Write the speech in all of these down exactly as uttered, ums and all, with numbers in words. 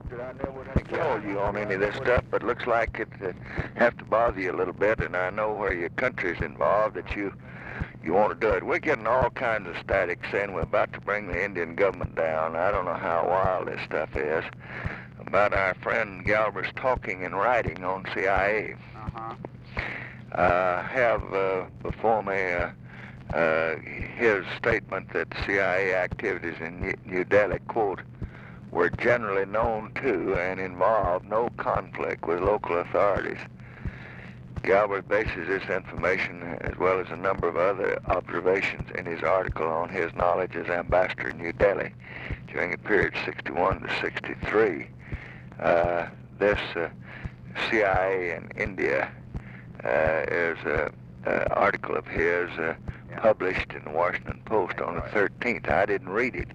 that I never would have told you on any of this stuff, but looks like it uh, have to bother you a little bit, and I know where your country's involved that you you want to do it. We're getting all kinds of static saying we're about to bring the Indian government down. I don't know how wild this stuff is. About our friend Galbraith's talking and writing on C I A. Uh-huh. I have uh, before me uh, uh, his statement that C I A activities in New, New Delhi, quote, were generally known to and involved no conflict with local authorities. Galbraith bases this information, as well as a number of other observations, in his article on his knowledge as ambassador in New Delhi during the period sixty-one to sixty-three. Uh, this uh, C I A in India uh, is an article of his uh, Yeah. published in the Washington Post on the thirteenth. I didn't read it.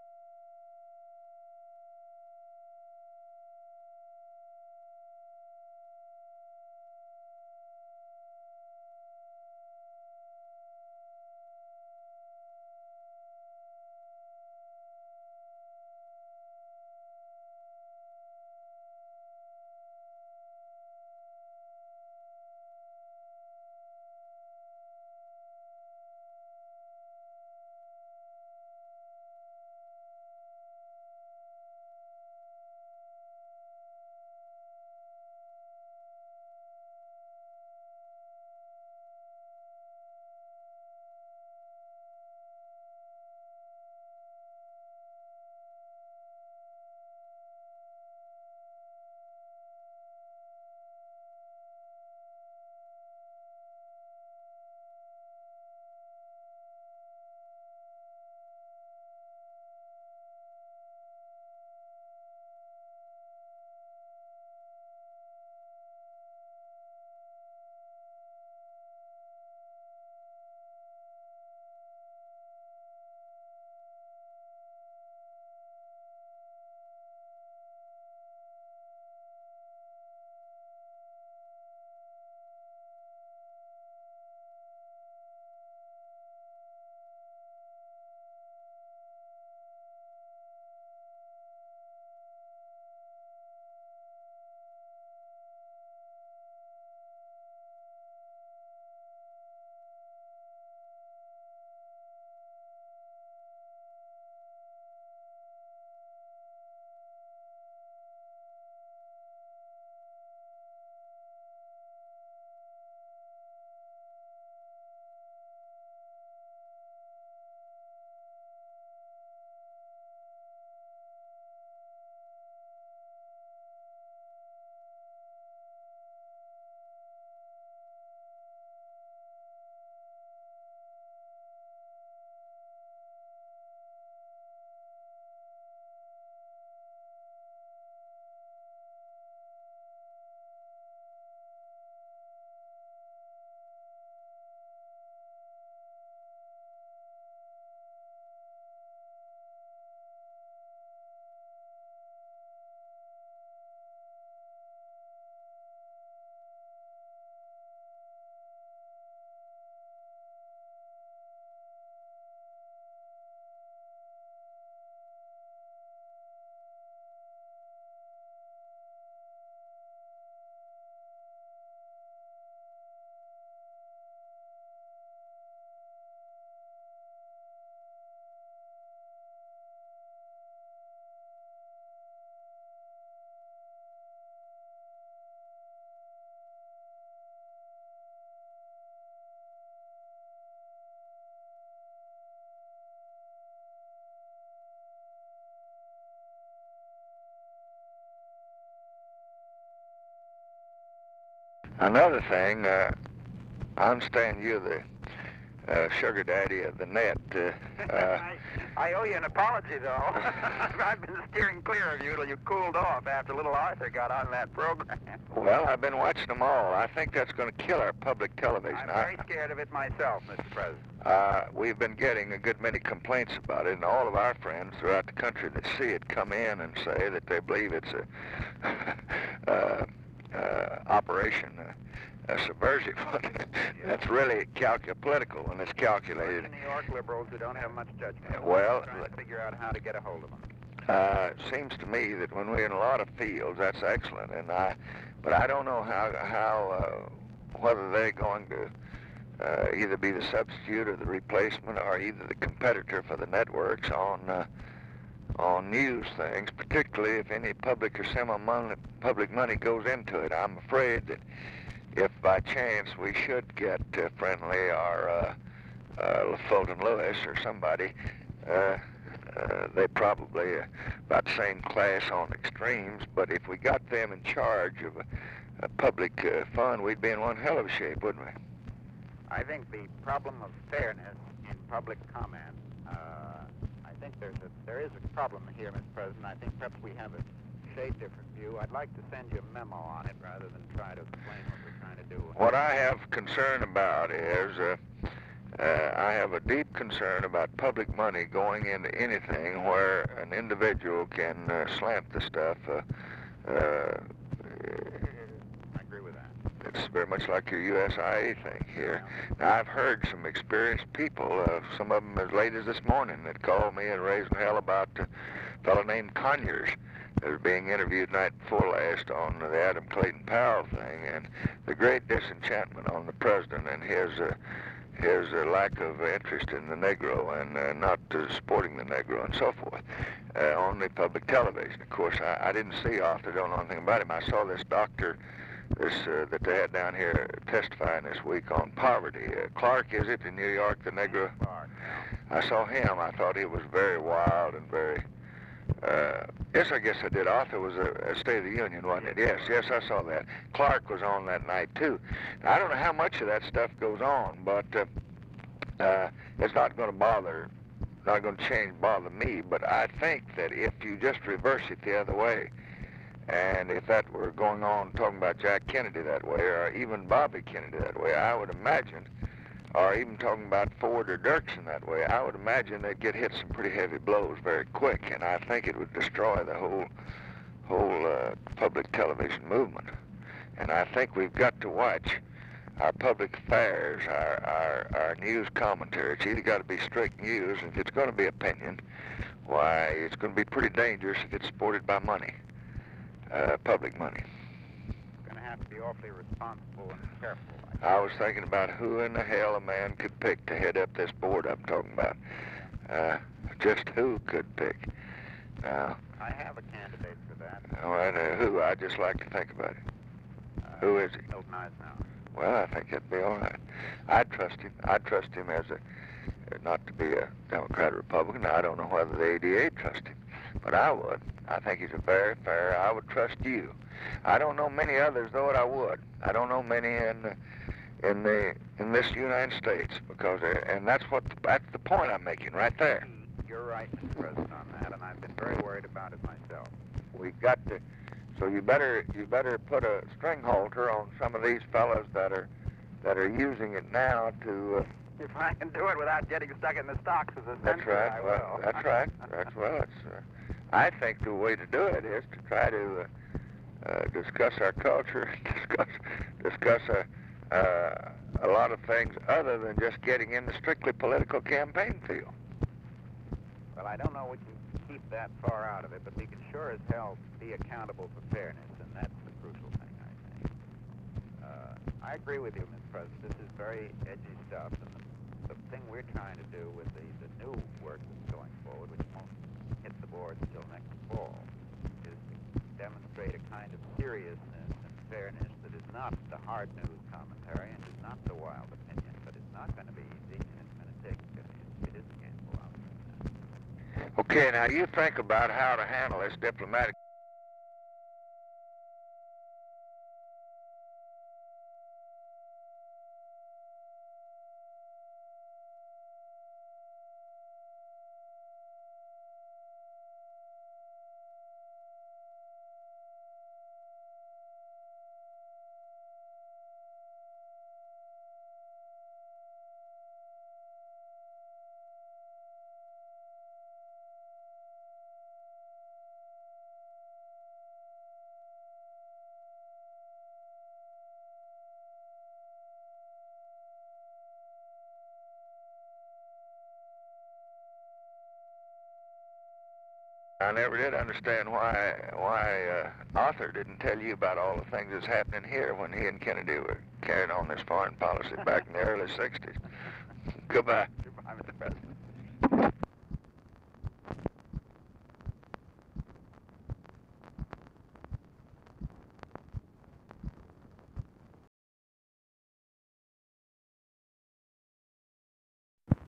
Another thing, uh, I understand you're the uh, sugar daddy of the net. Uh, uh, I, I owe you an apology, though. I've been steering clear of you till you cooled off after little Arthur got on that program. well, I've been watching them all. I think that's going to kill our public television. I'm very scared of it myself, Mister President. Uh, we've been getting a good many complaints about it, and all of our friends throughout the country that see it come in and say that they believe it's a uh, uh, operation, uh, a subversive one. That's really calcu- political when it's calculated. New York liberals who don't have much judgment. Well, trying to figure out how to get a hold of them. Uh, it seems to me that when we're in a lot of fields, that's excellent, and I, but I don't know how how uh, whether they're going to uh, either be the substitute or the replacement, or either the competitor for the networks on uh, on news things, particularly if any public or semi-public money goes into it. I'm afraid that if by chance we should get uh, Friendly or uh, uh, Fulton Lewis or somebody. Uh, Uh, they probably uh, about the same class on extremes, but if we got them in charge of a, a public uh, fund, we'd be in one hell of a shape, wouldn't we? I think the problem of fairness in public comment, uh, I think there's a, there is a problem here, Mister President. I think perhaps we have a shade different view. I'd like to send you a memo on it rather than try to explain what we're trying to do. What I have concern about is uh, Uh, I have a deep concern about public money going into anything where an individual can uh, slant the stuff. Uh, uh, I agree with that. It's very much like your U S I A thing here. Now, I've heard some experienced people, uh, some of them as late as this morning, that called me and raising hell about a fellow named Conyers that was being interviewed night before last on the Adam Clayton Powell thing, and the great disenchantment on the president and his uh, his uh, lack of interest in the Negro and uh, not uh, supporting the Negro and so forth uh, on the public television. Of course, I, I didn't see Arthur, don't know anything about him. I saw this doctor this uh, that they had down here testifying this week on poverty. Uh, Clark, is it, in New York, the Negro? Clark, yeah. I saw him. I thought he was very wild and very... Uh, yes, I guess I did. Arthur was a, a State of the Union, wasn't it? Yes, yes, I saw that. Clark was on that night, too. Now, I don't know how much of that stuff goes on, but uh, uh, it's not going to bother, not going to change, bother me, but I think that if you just reverse it the other way, and if that were going on talking about Jack Kennedy that way, or even Bobby Kennedy that way, I would imagine, or even talking about Ford or Dirksen that way, I would imagine they'd get hit some pretty heavy blows very quick, and I think it would destroy the whole whole uh, public television movement. And I think we've got to watch our public affairs, our, our, our news commentary. It's either got to be strict news, and if it's going to be opinion, why, it's going to be pretty dangerous if it's supported by money, uh, public money. Going to have to be awfully responsible and careful. I was thinking about who in the hell a man could pick to head up this board I'm talking about. Uh, just who could pick. Now, I have a candidate for that. All right, uh, who? I'd just like to think about it. Uh, Who is he? Milton Eisenhower. Well, I think that'd be all right. I'd trust him. I'd trust him as a, not to be a Democrat or Republican. I don't know whether the A D A trust him, but I would. I think he's a very fair. I would trust you. I don't know many others, though, that I would. I don't know many in the, in the in this United States, because uh, and that's what that's the point I'm making right there. You're right, Mister President, on that, and I've been very worried about it myself. We got to. So you better you better put a string halter on some of these fellows that are that are using it now to. Uh, If I can do it without getting stuck in the stocks as a that's censor, right. I Well, will. that's right. That's well. It's. Uh, I think the way to do it is to try to uh, uh, discuss our culture, discuss discuss a, uh, a lot of things other than just getting in the strictly political campaign field. Well, I don't know we can keep that far out of it, but we can sure as hell be accountable for fairness, and that's the crucial thing, I think. Uh, I agree with you, Mister President. This is very edgy stuff, and the, the thing we're trying to do with the, the new work that's going forward, which won't hit the board until next fall, is to demonstrate a kind of seriousness and fairness that is not the hard news commentary and is not the wild opinion, but it's not going to be easy, and it's going to take, uh, it is a gamble out there. Okay, now you think about how to handle this diplomatic I never did understand why why uh, Arthur didn't tell you about all the things that's happening here when he and Kennedy were carrying on this foreign policy back in the early sixties. Goodbye.